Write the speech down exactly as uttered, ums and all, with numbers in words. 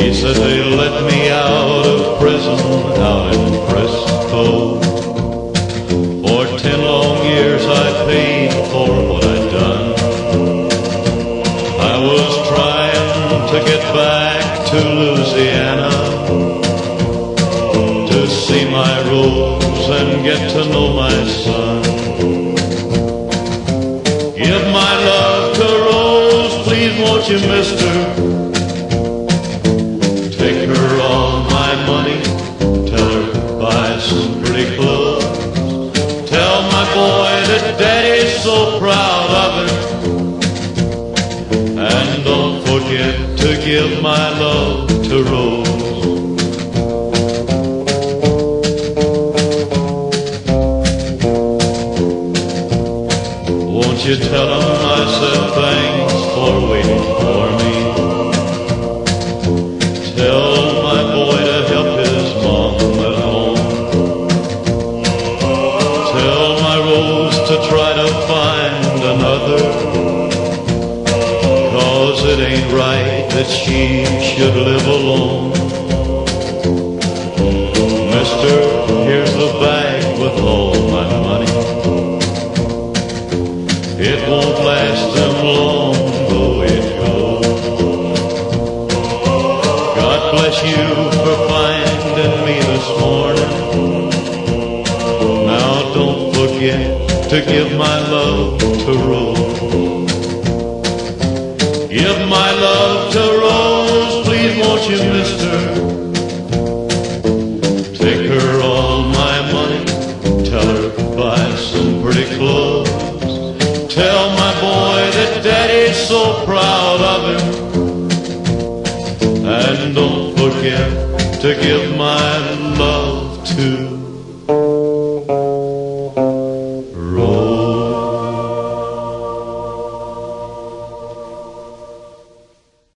He said they let me out of prison out in Frisco. For ten long years I paid for what I'd done. I was trying to get back to Louisiana to see my Rose and get to know my son. Give my love to Rose, please won't you, mister? Take her all my money, tell her buy some pretty clothes. Tell my boy that Daddy's so proud of him. And don't forget to give my love to Rose. Won't you tell him I said thanks for waiting for me? Tell my boy to help his mom at home. Tell my Rose to try to find another, 'cause it ain't right that she should live alone. Mister, here's the bag with all my money. It won't last them long, though it goes. God bless you for finding me this morning. Now don't forget to give my love to Rose. Give my love to Rose, please won't you, mister? Take her all my money, tell her buy some pretty clothes. Tell my boy that Daddy's so proud of him. And don't forget to give my love to